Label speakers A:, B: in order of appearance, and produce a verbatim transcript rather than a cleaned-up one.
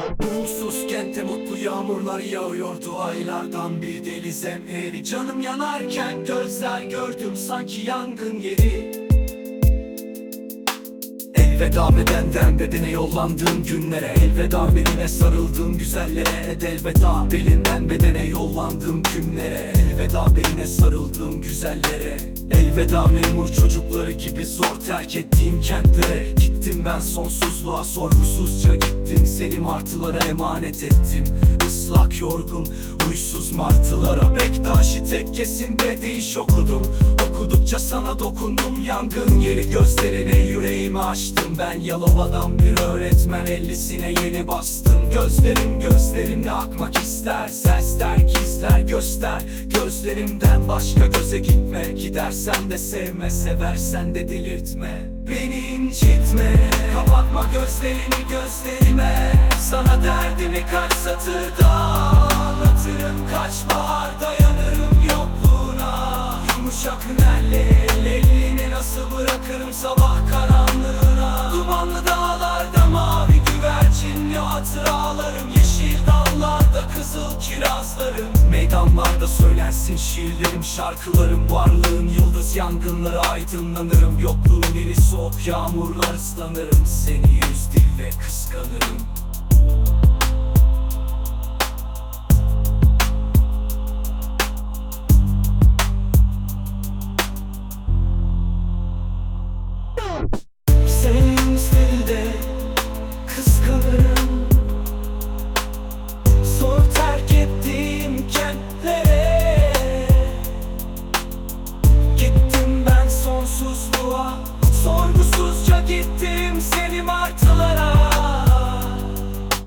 A: Umutsuz kente mutlu yağmurlar yağıyordu. Aylardan bir deli zemheri. Canım yanarken gözler gördüm sanki yangın yeri. Elveda bedenden bedene yollandığım günlere, elveda beline sarıldığım güzellere, elveda belinden bedene yollandığım günlere, elveda beline sarıldığım güzellere, elveda memur çocukları gibi zor terk ettiğim kentlere. Gittim ben sonsuzluğa, sorgusuzca gittim, seni martılara emanet ettim. Islak yorgun huysuz martılara Bektaşi tekkesinde değiş okudum. Okudukça sana dokundum, yangın yeri gözlerine yüreğimi açtım. Ben Yalova'dan bir öğretmen, ellisine yeni bastım. Gözlerim gözlerimle akmak ister, sesler gizler göster. Gözlerimden başka göze gitme, gidersen de sevme, seversen de delirtme. Beni incitme, kapatma gözlerini gözlerime. Sana derdimi kaç satırda anlatırım, kaç bahar dayanırım yokluğuna. Yumuşak hünerle ellerini nasıl bırakırım sabah karanlığına. Dumanlı dağlarda mavi güvercinli hatıralarım, yeşil dallarda kızıl kirazlarım. Meydanlarda söylensin şiirlerim, şarkılarım, varlığın yıldız yangınları aydınlanırım. Yokluğun eli soğuk yağmurlar ıslanırım, seni yüz dille kıskanırım.